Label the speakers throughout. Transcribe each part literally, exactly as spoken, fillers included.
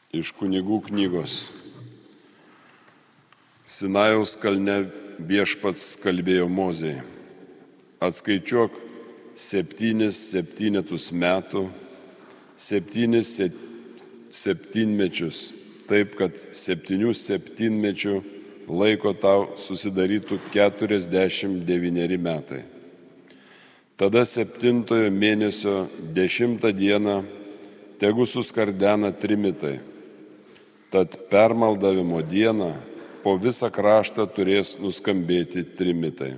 Speaker 1: Iš Kunigų knygos. Sinajaus kalne Viešpats kalbėjo Mozei: atskaičiuok septynis septynetus metų, septynis septynmečius, taip kad septynių septynmečių laiko tau susidarytų keturiasdešimt devyneri metai. Tada septintojo mėnesio dešimtą dieną tegu suskardena trimitai. Tad permaldavimo dieną po visą kraštą turės nuskambėti trimitai.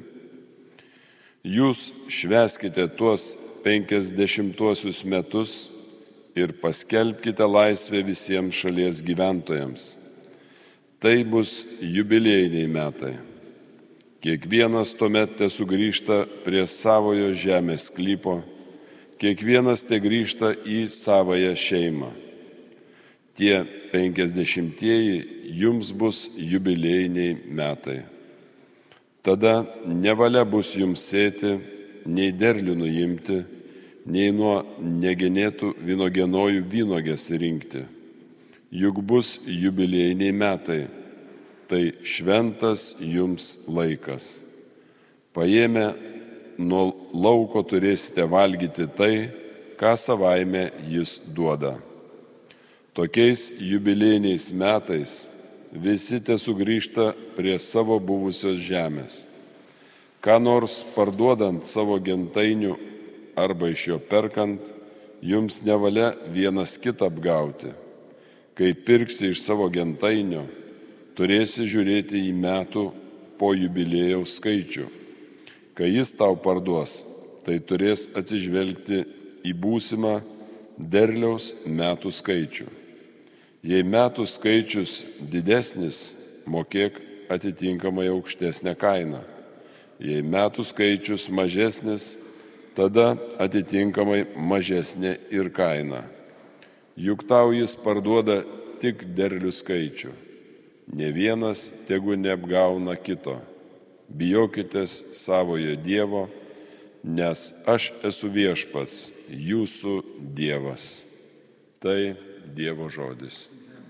Speaker 1: Jūs švęskite tuos penkiasdešimtuosius metus ir paskelbkite laisvę visiems šalies gyventojams. Tai bus jubiliejiniai metai. Kiekvienas tuomet te sugrįžta prie savojo žemės sklypo, kiekvienas te grįžta į savąją šeimą. Tie penkiasdešimtieji jums bus jubiliejiniai metai. Tada nevalia bus jums sėti, nei derlių nuimti, nei nuo negenėtų vynuogienojų vynuogės rinkti. Juk bus jubiliejiniai metai, tai šventas jums laikas. Paėmę nuo lauko turėsite valgyti tai, ką savaime jis duoda. Tokiais jubiliejiniais metais visi te sugrįžta prie savo buvusios žemės. Ką nors parduodant savo gentainių arba iš jo perkant, jums nevalia vienas kitą apgauti. Kai pirksi iš savo gentainio, turėsi žiūrėti į metų po jubiliejaus skaičių. Kai jis tau parduos, tai turės atsižvelgti į būsimą derliaus metų skaičių. Jei metų skaičius didesnis, mokėk atitinkamai aukštesnę kainą. Jei metų skaičius mažesnis, tada atitinkamai mažesnė ir kaina. Juk tau jis parduoda tik derlių skaičių. Ne vienas tegu neapgauna kito. Bijokitės savojo Dievo, nes aš esu Viešpats, jūsų Dievas. Tai Dievo žodis.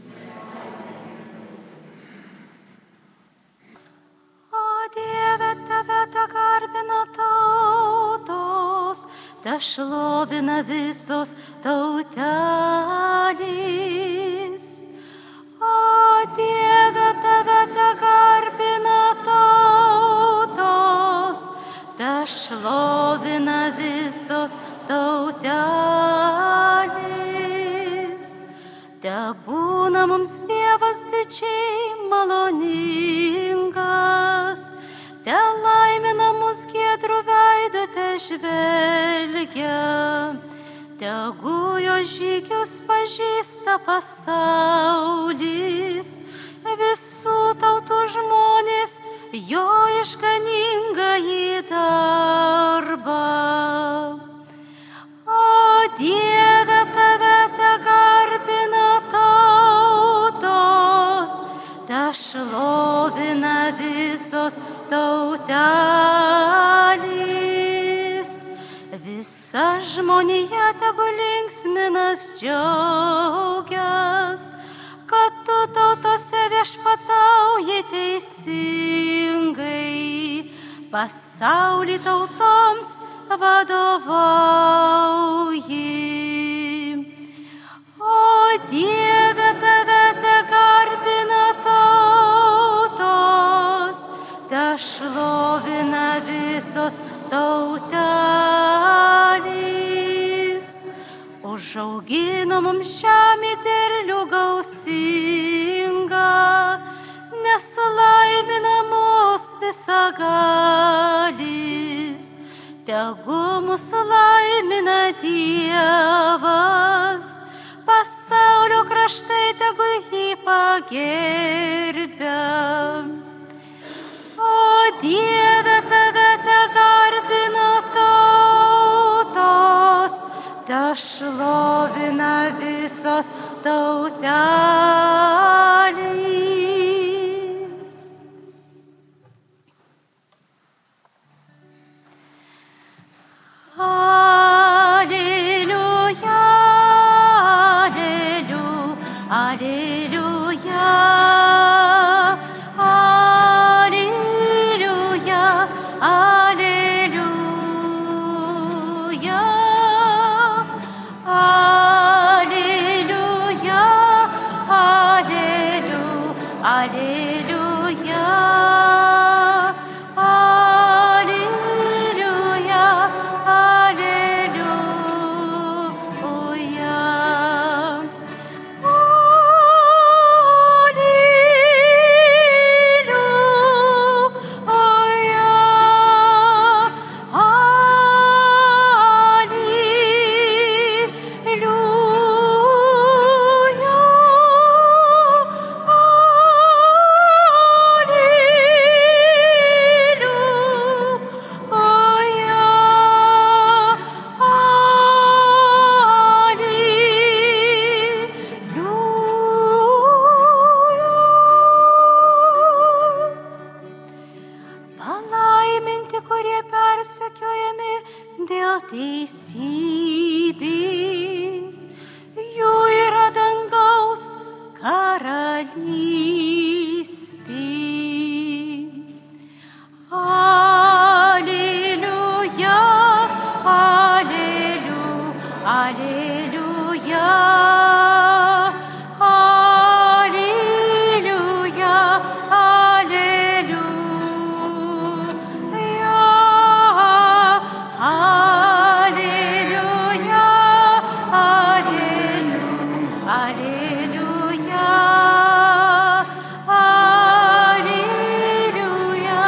Speaker 2: O Dieve, tave te garbina tautos, te šlovina visos tautelės. O Dieve, tave te garbina tautos, te šlovina visos tautelės. Te būna mums Dievas didžiai maloningas, te laimina mus giedrų veidu te žvelgia, tegu jo žygius pažįsta pasaulis, visų tautų žmonės jo išganingąjį darbą. O Dieve, tave te garbina tautos, te šlovina visos tautelės. Visa žmonija tegu linksminas džiaugias, kad tu tautose viešpatauji teisingai, pasaulį tautoms vadovauji. O Dieve, tave te garbina tautos, te šlovina visos tautelės. Užaugino mums žemė derlių gausingą, nes laimina mus visagalis. Tegu mus laimina Dievas, pasaulio kraštai tegu jį pagerbia. O Dieve, tave te garbina tautos, te šlovina visos tautelės. Alleluja, alleluja, Alleluia, Alleluia, Alleluia, Alleluia, Alleluia, Alleluia, Alleluia, Alleluia. Palaiminti, kurie persekiojami dėl teisybės, jų yra dangaus karalystė. Alleluia, Alleluia, Alleluia, Alleluia, Alleluia. Alleluia, Alleluia, Alleluia, Alleluia,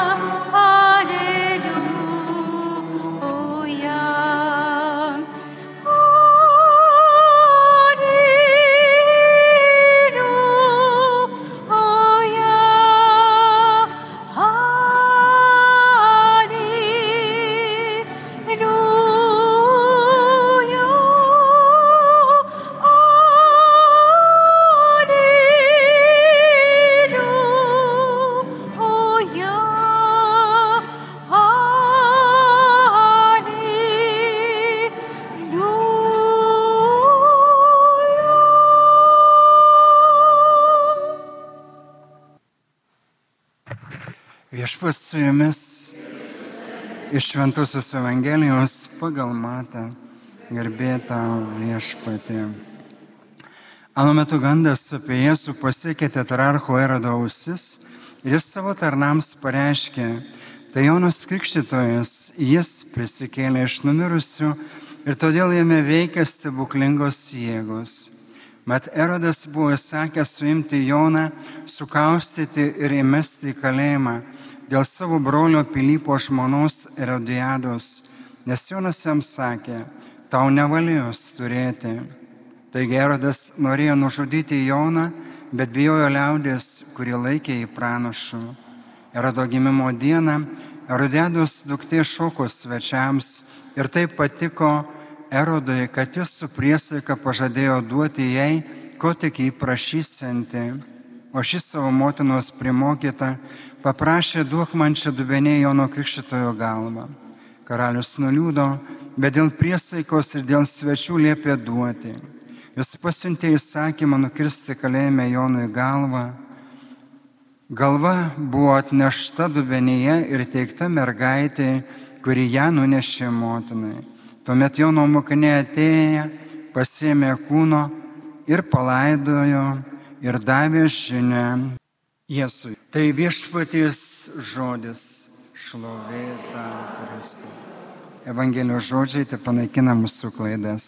Speaker 3: Viešpats su jumis iš Šventosios Evangelijos pagal Matą, garbė tau viešpatie. Ano metu gandas apie Jėzų pasiekė tetrarcho Erodo ausis ir jis savo tarnams pareiškė, tai Jonas Krikštytojas, jis prisikėlė iš numirusių ir todėl jame veikia stebuklingos jėgos. Mat Erodas buvo įsakęs suimti Joną, sukaustyti ir įmesti į kalėjimą dėl savo brolio Pilypo žmonos Erodiados, nes Jonas jam sakė, tau nevalijos turėti. Taigi Erodas norėjo nužudyti Joną, bet bijojo liaudės, kuri laikė jį pranašu. Erodo gimimo dieną Erodiados duktė šoko svečiams ir taip patiko Erodui, kad jis su priesaika pažadėjo duoti jai, ko tik jį prašysianti. O šis savo motinos primokyta paprašė, duok man čia dubenė Jono Krikštytojo galvą. Karalius nuliūdo, bet dėl priesaikos ir dėl svečių liepė duoti. Jis pasiuntė įsakymą nukirsti kalėjime Jonui galvą. Galva buvo atnešta dubenyje ir teikta mergaitė, kuri ją nunešė motinai. Tuomet Jono mokiniai atėję, pasiėmė kūno ir palaidojo ir davė žinią Jėzui. Tai viešpaties žodis, šlovė tau, Kristau. Evangelijos žodžiai te panaikina mūsų klaidas.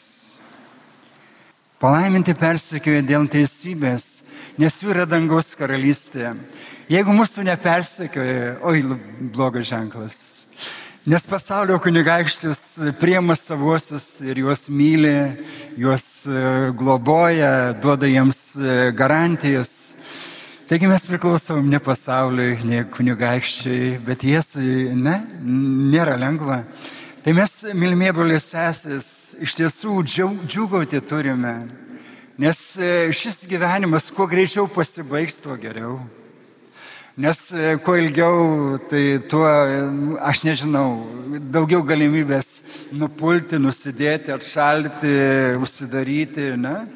Speaker 3: Palaiminti persekioja dėl teisybės, nes jų yra dangaus karalystė. Jeigu mūsų nepersekioja, oi, blogas ženklas. Nes pasaulio kunigaikštis priima savuosius ir juos myli, juos globoja, duoda jiems garantijas. Taigi mes priklausom ne pasauliui, ne kunigaikščiai, bet Jėzui, ne, nėra lengva. Tai mes, mylimie broliai sesės, iš tiesų džiūgauti turime, nes šis gyvenimas kuo greičiau pasibaigs, tuo geriau. Nes kuo ilgiau, tai tuo, aš nežinau, daugiau galimybės nupulti, nusidėti, atšalti, užsidaryti, ne?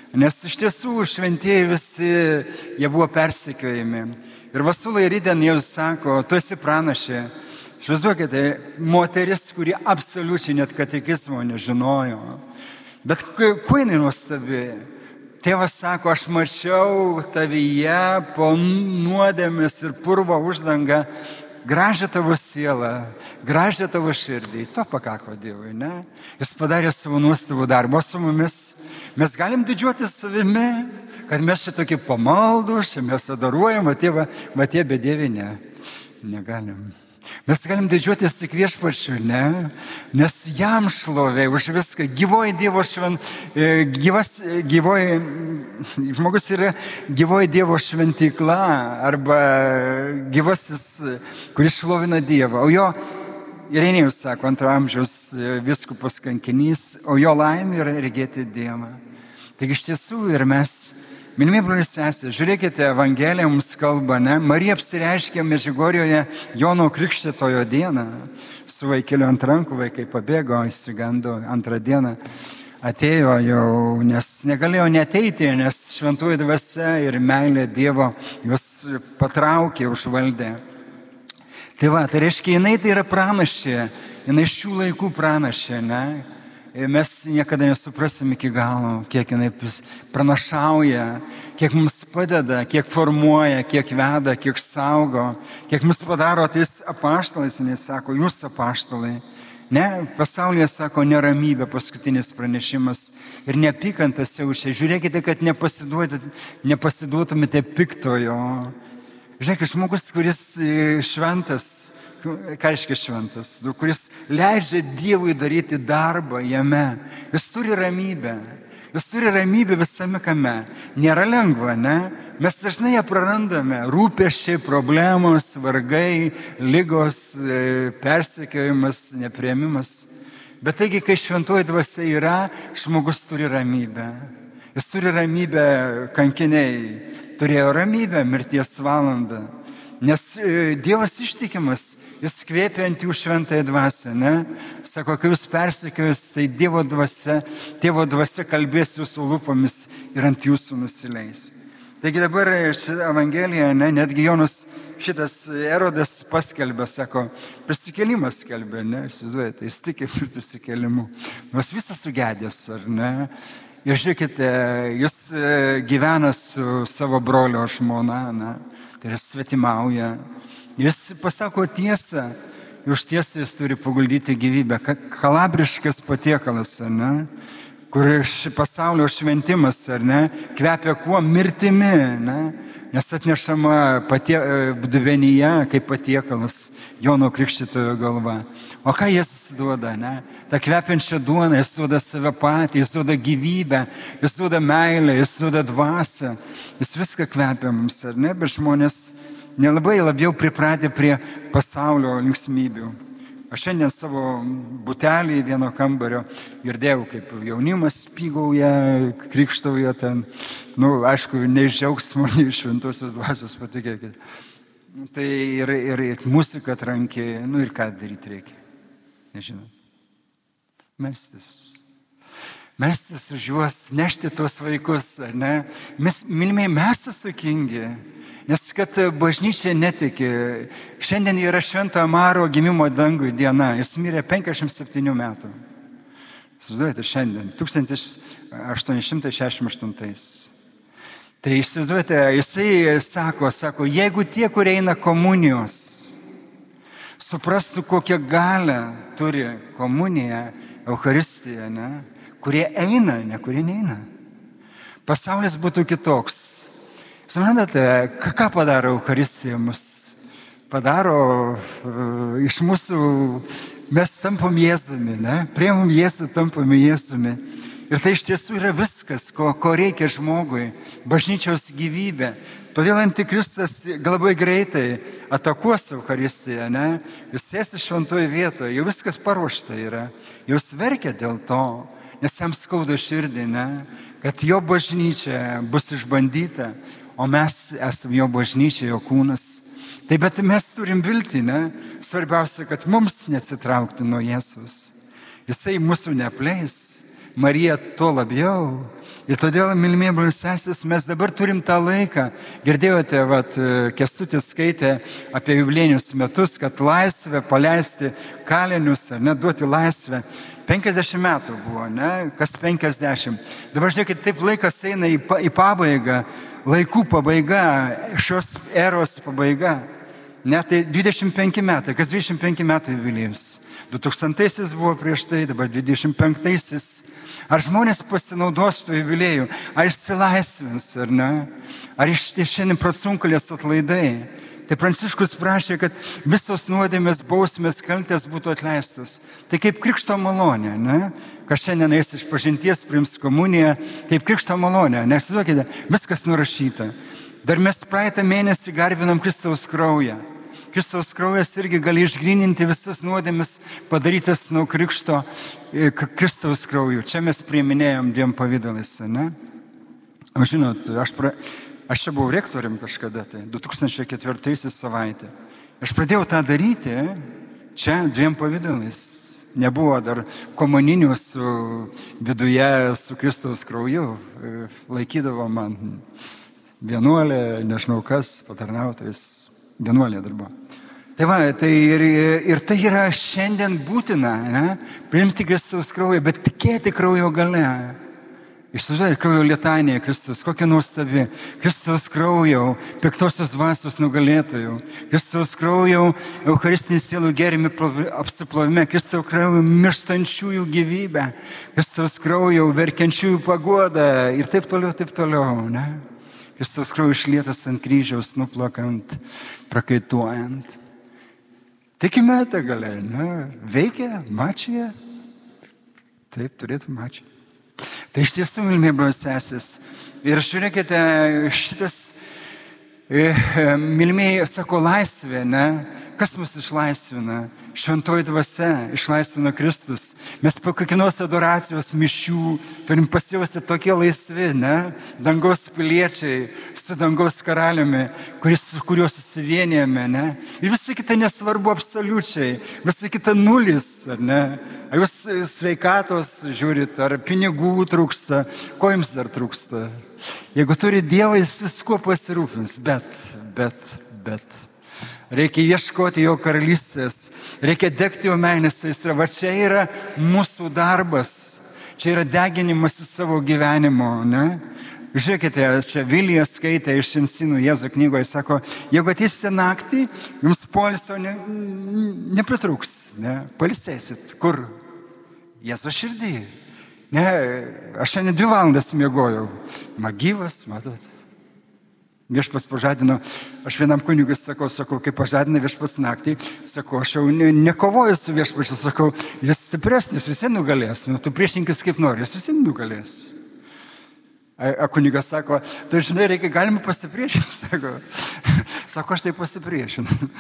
Speaker 3: Nes iš tiesų šventieji visi, jie buvo persekiojami. Ir Vasulai ryten jau sako, tu esi pranašė. Išvaizduokite, moteris, kuri absoliučiai net katekizmo nežinojo. Bet kuo jinai nuostabi? Tėvas sako, aš mačiau tavyje po nuodėmės ir purvo uždangą gražią tavo sielą, gražią tavo širdį. To pakako Dievui, ne? Jis padarė savo nuostabų darbą su mumis. Mes galim didžiuotis savimi, kad mes šitokie pamaldūs, mes adoruojam, va tie, va tie bedieviai, ne, negalim. Mes galim didžiuotis tik Viešpačiu, ne, nes jam šlovė už viską. Gyvoji Dievo švent, gyvas, gyvoji, žmogus yra gyvoji Dievo šventykla arba gyvasis, kuris šlovina Dievą. O jo, Irenėjus sako, antro amžiaus vyskupas kankinys, o jo laimė yra regėti Dievą. Taigi iš tiesų ir mes, mylimi broliai sesės, žiūrėkite, Evangelija mums kalba, ne? Marija apsireiškė Medžiugorjoje Jono Krikštytojo dieną. Su vaikeliu ant rankų vaikai pabėgo, išsigando antrą dieną. Atėjo jau, nes negalėjo neteiti, nes šventoji dvasia ir meilė Dievo juos patraukė, užvaldė. Tai va, tai reiškia, jinai tai yra pranašė, jinai šių laikų pranašė, ne? Mes niekada nesuprasim iki galo, kiek jinai pranašauja, kiek mums padeda, kiek formuoja, kiek veda, kiek saugo, kiek mus padaro tais apaštalais, jinai sako, jūs apaštalai. Ne, pasaulyje sako neramybė, paskutinis pranešimas ir neapykantas jaučia. Žiūrėkite, kad nepasiduotumėte piktojo. Žiūrėk, žmogus, kuris šventas, ką reiškia šventas, kuris leidžia Dievui daryti darbą jame, jis turi ramybę, jis turi ramybę visame kame. Nėra lengva, ne? Mes dažnai ją prarandame, rūpesčiai, problemos, vargai, ligos, persekiojimas, nepriėmimas. Bet taigi, kai šventoji dvasia yra, žmogus turi ramybę. Jis turi ramybę, kankiniai turėjo ramybę mirties valandą. Nes Dievas ištikimas, jis kvėpia ant jų šventąją dvasią, ne? Sako, kai jūs persekiojus, tai Dievo dvasia, Dievo dvasia kalbės jūsų lūpomis ir ant jūsų nusileis. Taigi dabar šitą Evangeliją, ne, netgi Jonas šitas Erodas paskelbė, sako, prisikėlimas skelbė, ne, įsivaizduojate, jis tiki prisikėlimu. Nors visas sugedęs, ar ne? Ir žiūrėkite, jis gyvena su savo brolio žmona, ne? Tai yra svetimauja. Jis pasako tiesą, už tiesą jis turi paguldyti gyvybę. Kalabriškas patiekalas, ar ne? Kur pasaulio šventimas, ar ne? Kvepia kuo? Mirtimi, ne? Nes atnešama patie, dubenyje kaip patiekalas Jono Krikštytojo galva. O ką jis duoda, ne? Ta kvepiančia duona, jis duoda save patį, jis duoda gyvybę, jis duoda meilę, jis duoda dvasią. Jis viską kvepia mums, ar ne? Bet žmonės nelabai labiau pripratę prie pasaulio linksmybių. Aš šiandien savo butelį vieno kambario girdėjau, kaip jaunimas spygauja, krikštauja ten. Nu, aišku, ne iš džiaugsmo, ne iš šventosios dvasios, patikėkite. Tai ir, ir, ir muzika trankė, nu ir ką daryti reikia. Nežinau. Melstis. Melstis už juos, nešti tuos vaikus, ar ne? Mes, mylimai, mes atsakingi, nes kad bažnyčia netiki. Šiandien yra Švento Amaro gimimo dangui diena, jis mirė penkiasdešimt septynių metų. Įsivaizduojate, šiandien, tūkstantis aštuoni šimtai šešiasdešimt aštuntais. Tai įsivaizduojate, jisai sako, sako, jeigu tie, kurie eina komunijos, suprastų, kokią galią turi komunija, Eucharistija, ne? Kurie eina, ne kurie neina. Pasaulis būtų kitoks. Suprantate, ką padaro Eucharistija mus? Padaro uh, iš mūsų, mes tampam Jėzumi, ne? Priimam Jėzų, tampam Jėzumi. Ir tai iš tiesų yra viskas, ko, ko reikia žmogui, bažnyčios gyvybė. Todėl antikristas labai greitai atakuos Eucharistiją, ne? Jis sėsi šventoje vietoje, jau viskas paruošta yra. Jūs verkia dėl to, nes jam skauda širdį, ne? Kad jo bažnyčia bus išbandyta, o mes esame jo bažnyčia, jo kūnas. Tai bet mes turim viltį, ne? Svarbiausia, kad mums neatsitraukti nuo Jėzus. Jisai mūsų neapleis. Marija tuo labiau. Ir todėl, mylimieji broliai ir sesės, mes dabar turim tą laiką. Girdėjote, vat, Kęstutis skaitė apie jubiliejinius metus, kad laisvę paleisti kalinius, ar net duoti laisvę. penkiasdešimt metų buvo, ne? Kas penkiasdešimt. Dabar žiūrėkit, taip laikas eina į, pa, į pabaigą, laikų pabaiga, šios eros pabaiga. Ne, tai dvidešimt penki metai, kas dvidešimt penki metai jubiliejus. du tūkstantaisiais buvo prieš tai, dabar dvidešimt penktaisiais. Ar žmonės pasinaudos to jubiliejų, ar išsilaisvins, ar ne? Ar iš tie šiandien procunkulės atlaidai? Tai Pranciškus prašė, kad visos nuodėmės, bausmės, kaltės būtų atleistos. Tai kaip krikšto malonė, ne? Kas šiandien eis iš pažinties, priims komuniją, kaip krikšto malonė. Nesivokite, viskas nurašyta. Dar mes praeitą mėnesį garbinam Kristaus kraują. Kristaus kraujas irgi gali išgryninti visas nuodėmes padarytas nuo krikšto Kristaus krauju. Čia mes priiminėjom dviem pavydalais, ne? O žinot, aš, pra... aš čia buvau rektorium kažkada, tai du tūkstančiai ketvirtaisiais savaitę. Aš pradėjau tą daryti čia dviem pavydalais. Nebuvo dar komuninių su viduje su Kristaus krauju. Laikydavo man vienuolė, nežinau kas, patarnautojas, vienuolė dar buvo. Tai va, tai ir, ir tai yra šiandien būtina, ne? Priimti Kristaus kraują, bet tikėti kraujo gale. Išsižiūrėti kraujo litanija Kristus, kokia nuostabi. Kristaus kraujo, piktosios dvasios nugalėtojų. Kristaus kraujo, eucharistinį sielų gėrimį apsiplovime. Kristaus kraujo, mirštančiųjų gyvybę. Kristaus kraujo, verkiančiųjų paguodą. Ir taip toliau, taip toliau, ne? Kristaus kraujo išlietas ant kryžiaus, nuplakant, prakaituojant. Tikime tą galę, ne? Veikia, mačia. Taip, turėtų mačia. Tai iš tiesų, mylimieji broliai ir sesės. Ir žiūrėkite, šitas, e, mylimieji, sako, laisvė, ne? Kas mus išlaisvina? Šventoji dvasia išlaisvina Kristus. Mes po kiekvienos adoracijos mišių turim pasijausti tokie laisvi, ne? Dangaus piliečiai su dangaus karaliumi, kuris, su kuriuo susivienijame, ne? Ir visa kita nesvarbu absoliučiai, visa kita nulis, ar ne? Ar jūs sveikatos žiūrit, ar pinigų trūksta, ko jums dar trūksta? Jeigu turi Dievą, jis viskuo pasirūpins, bet, bet, bet. Reikia ieškoti jo karalystės, reikia degti jo meilės aistra. Va čia yra mūsų darbas, čia yra deginimas į savo gyvenimo, ne? Žiūrėkite, čia Vilija skaitė iš Šinsinų Jėzų knygoje, sako, jeigu ateisite naktį, jums poilsio ne, nepritrūks, ne? Pailsėsit. Kur? Jėzų širdį. Ne, aš šiandien dvi valandas miegojau. Magyvas, matot. Viešpats pažadino, aš vienam kunigui sakau, sakau, kai pažadina viešpats naktį, sakau, aš jau ne, nekovoju su viešpačiu, sakau, jis stipresnis, visi nugalės, nu, tu priešinkis kaip nori, jis visi nugalės. A, a kunigas sako, tai žinai, reikia galima pasipriešinti, sako, sako, aš taip pasipriešinu.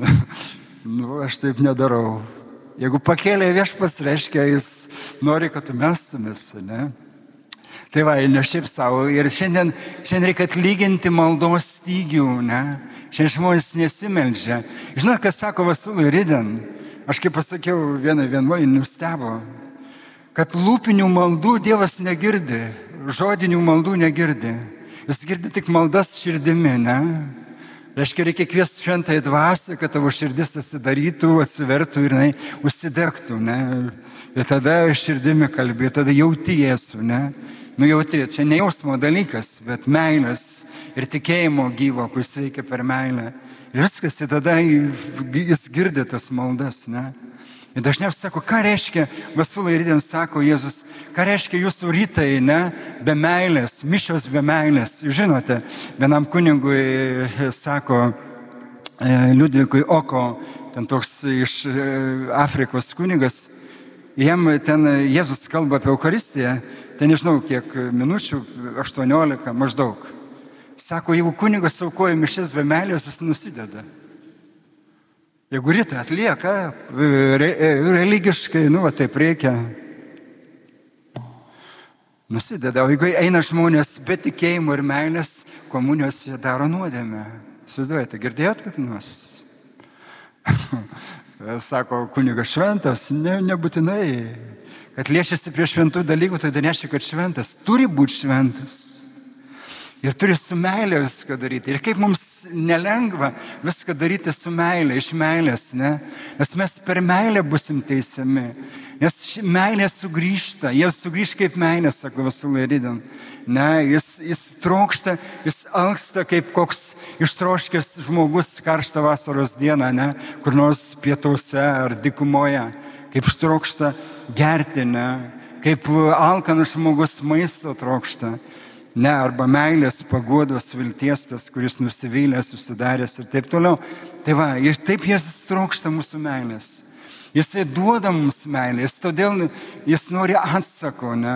Speaker 3: Nu, aš taip nedarau. Jeigu pakėlė viešpats, reiškia, jis nori, kad tu mestumės, ne? Tai va, ne šiaip savo. Ir šiandien, šiandien reikia atlyginti maldos stygių, ne? Šiandien žmonės nesimeldžia. Žinot, kas sako Vasilui Riden? Aš kaip pasakiau, vieną vienuolį nustebo, kad lūpinių maldų Dievas negirdi, žodinių maldų negirdi. Jis girdi tik maldas širdimi, ne? Reiškia, reikia kviesti šventąją dvasią, kad tavo širdis atsidarytų, atsivertų ir jinai užsidegtų, ne? Ir tada širdimi kalbė, tada jauti Jėzų, ne? Nu jauti, čia ne jausmo dalykas, bet meilės ir tikėjimo gyvo, kuris veikia per meilę. Ir viskas, ir tada jis girdi tas maldas, ne? Ir dažniausiai sako, ką reiškia, Vasilui Riden sako Jėzus, ką reiškia jūsų rytai, ne? Be meilės, mišios be meilės. Jūs žinote, vienam kunigui sako Liudvikui Oko, ten toks iš Afrikos kunigas, jam ten Jėzus kalba apie Eucharistiją, tai nežinau, kiek minučių, aštuoniolika maždaug. Sako, jeigu kunigas aukoja mišias be meilės, jis nusideda. Jeigu rytą atlieka, re, religiškai, nu, va, taip reikia, nusideda. O jeigu eina žmonės be tikėjimo ir meilės, komunijos jie daro nuodėmę. Susiduojate, girdėjot, kad nors? Sako, kunigas šventas, ne, nebūtinai. kad liečiasi prie šventų dalykų, tai nereiškia, kad šventas. Turi būti šventas. Ir turi su meilė viską daryti. Ir kaip mums nelengva viską daryti su meilė, iš meilės, ne? Nes mes per meilę busim teisiami. Nes meilė sugrįžta. Jie sugrįž kaip meilė, sako Vasulai Rydin. Ne, jis, jis trokšta, jis alksta kaip koks ištroškęs žmogus karštą vasaros dieną, ne? Kur nors pietuose ar dykumoje. Kaip trokšta gerti, ne? Kaip alkanas žmogus maisto trokšta. Ne, arba meilės, paguodos, vilties, tas, kuris nusivylęs, susidaręs ir taip toliau. Tai va, ir taip jis trokšta mūsų meilės. Jisai duoda mums meilės, todėl jis nori atsako, ne?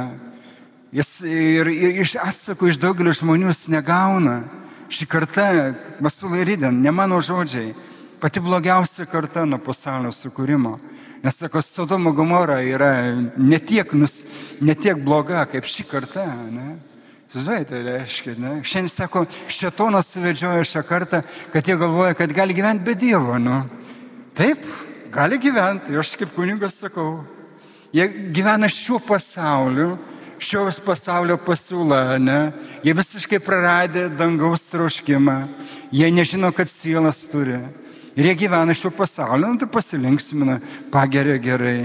Speaker 3: Jis ir, ir iš atsako iš daugelio žmonių jis negauna. Ši karta, Vasulai Rydin, ne mano žodžiai, pati blogiausia karta nuo pasaulio sukūrimo. Nes, sako, Sodoma Gomora yra ne tiek, nus, ne tiek bloga, kaip ši karta, ne? Žinai, tai reiškia, ne? Šiandien, sako, šėtonas suvedžiojo šią kartą, kad jie galvoja, kad gali gyventi be Dievo, nu. Taip, gali gyventi, aš kaip kunigas sakau. Jie gyvena šiuo pasauliu, šios pasaulio pasiūla, ne? Jie visiškai praradė dangaus troškimą, jie nežino, kad sielas turi. Ir jie gyvena šiuo pasauliu, nu, tai pasilinksmina, pageria gerai.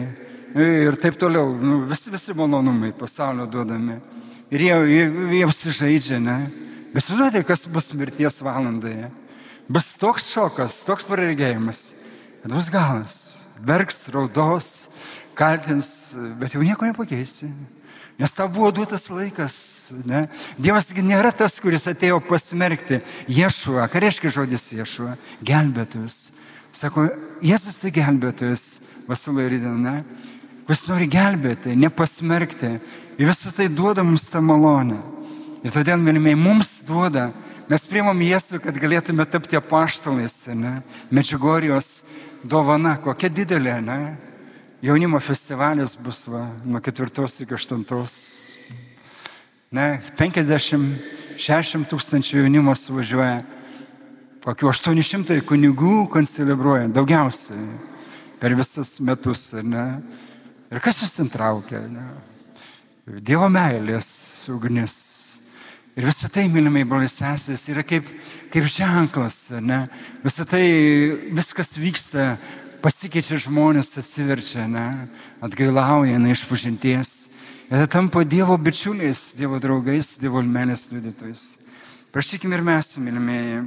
Speaker 3: Ir taip toliau, nu, visi, visi malonumai pasaulio duodami. Ir jie, jie, jie apsižaidžia, ne? Bet žinote, kas bus mirties valandoje? Bus toks šokas, toks praregėjimas, kad bus galas. Verks, raudos, kaltins, bet jau nieko nepakeisi. Nes tau buvo duotas laikas, ne? Dievas nėra tas, kuris atėjo pasmerkti Ješuą. Ką reiškia žodis Ješuą? Gelbėtojas. Sako, Jėzus tai gelbėtojas, Vasulai Rydin, ne? Kuris nori gelbėti, nepasmerkti. Ir visą tai duoda mums tą malonę. Ir todėl, mylimiai, mums duoda. Mes priimam Jėzų, kad galėtume tapti apaštalais, ne? Medžiugorjos dovana, kokia didelė, ne? Jaunimo festivalis bus va, nuo ketvirtos iki aštuntos. Ne, penkiasdešimt šešiasdešimt tūkstančių jaunimo suvažiuoja. Kokių aštuoni šimtai kunigų koncelebruoja, daugiausiai per visas metus, ne? Ir kas jūs ten traukia, ne? Dievo meilės ugnis. Ir visą tai, mylimai broliai seserys, yra kaip, kaip ženklas, ne? Visą tai, viskas vyksta, pasikeičia žmonės, atsiverčia, ne? Atgailauja, ne, išpažinties. Ir tampa Dievo bičiuliais, Dievo draugais, Dievo meilės liudytojais. Prašykime ir mes, mylimieji.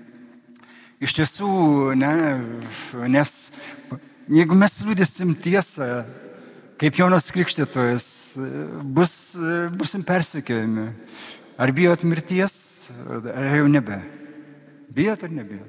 Speaker 3: Iš tiesų, ne, nes jeigu mes liudysim tiesą, kaip Jonas Krikštytojas, bus, busim persekiojami. Ar bijot mirties, ar jau nebe? Bijot ar nebijot?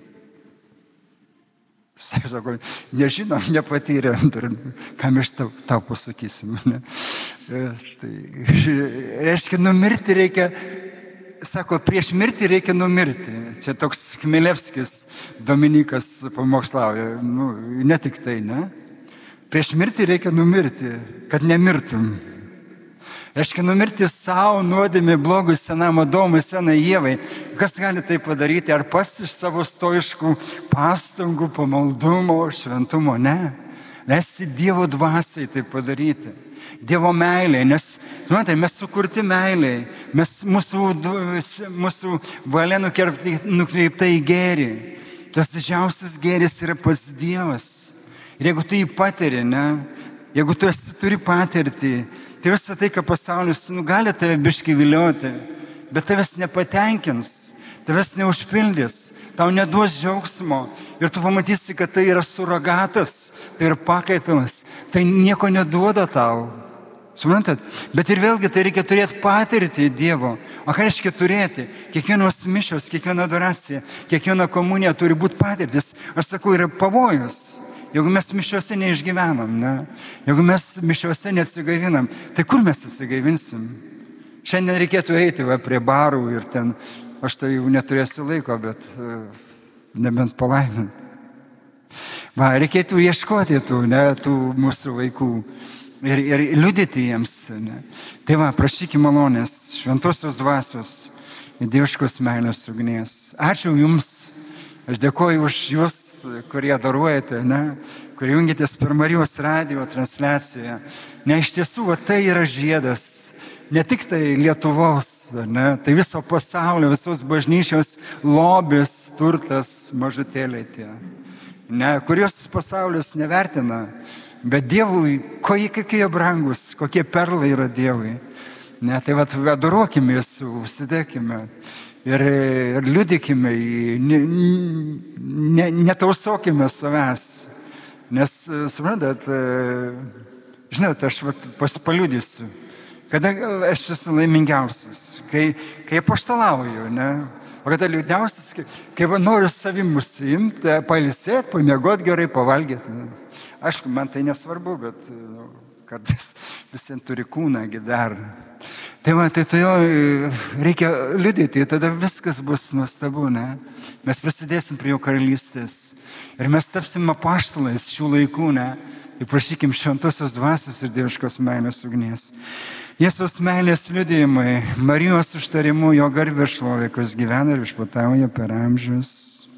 Speaker 3: Sako, nežinom, nepatyrėm, ką mes tau, tau pasakysim. Ne? Tai, reiškia, numirti reikia, sako, prieš mirtį reikia numirti. Čia toks Chmelevskis, Dominikas pamokslauja, nu, ne tik tai, ne? Prieš mirtį reikia numirti, kad nemirtum. Reiškia, numirti savo nuodėmė, blogui senam Adomui, senai Ievai. Kas gali tai padaryti? Ar pats iš savo stoiškų pastangų, pamaldumo, šventumo? Ne. Leisti Dievo dvasiai tai padaryti. Dievo meilė, nes, žinote, mes sukurti meilė, mes mūsų, mūsų valia nukreipta į gėrį. Tas didžiausias gėris yra pats Dievas. Ir jeigu tu jį patiri, ne, jeigu tu esi, turi patirtį, tai visą tai, ką pasaulis, nu, gali tave biškai vilioti, bet tavęs nepatenkins, tavęs neužpildys, tau neduos džiaugsmo ir tu pamatysi, kad tai yra suragatas, tai yra pakaitalas, tai nieko neduoda tau. Suprantat? Bet ir vėlgi tai reikia turėti patirtį Dievo. O ką reiškia turėti? Kiekvienos mišios, kiekviena adoracija, kiekviena komunija turi būti patirtis. Aš sakau, yra pavojus. Jeigu mes mišiuose neišgyvenam, ne? Jeigu mes mišiuose neatsigaivinam, tai kur mes atsigaivinsim? Šiandien reikėtų eiti va, prie barų ir ten, aš tai jau neturėsiu laiko, bet uh, nebent palaiminti. Va, reikėtų ieškoti tų, ne, tų mūsų vaikų ir, ir liudyti jiems. Ne? Tai va, prašykime malonės, šventosios dvasios, dieviškos meilės ugnies. Ačiū Jums. Aš dėkoju už Jūs, kurie adoruojate, ne? Kurie jungitės per Marijos radijo transliacijoje. Ne, iš tiesų, va, tai yra žiedas. Ne tik tai Lietuvos, ne, tai viso pasaulio, visos bažnyčios lobis, turtas, mažutėliai tie. Ne, kurios pasaulis nevertina, bet Dievui, kokie jie brangus, kokie perlai yra Dievui. Ne, tai vat, adoruokime Jėzų, užsidėkime ir, ir liudykime jį, ne, ne, netausokime savęs. Nes, suprantat, žinot, aš vat, paliudysiu, kada aš esu laimingiausias, kai, kai apaštalauju, ne? O kada liūdniausias, kai, kai va, noriu savim užsiimti, pailsėti, pamiegoti gerai, pavalgyti. Ne? Aišku, man tai nesvarbu, bet nu, kartais visiems turi kūnągi dar. Tai va, tai todėl reikia liudyti, tada viskas bus nuostabu, ne? Mes prisidėsim prie jo karalystės ir mes tapsim apaštalais šių laikų, ne? Tai prašykim šventosios dvasios ir dieviškos meilės ugnies. Jėzaus meilės liudijimai, Marijos užtarimu, jo garbės šlovė, kuris gyvena ir viešpatauja per amžius.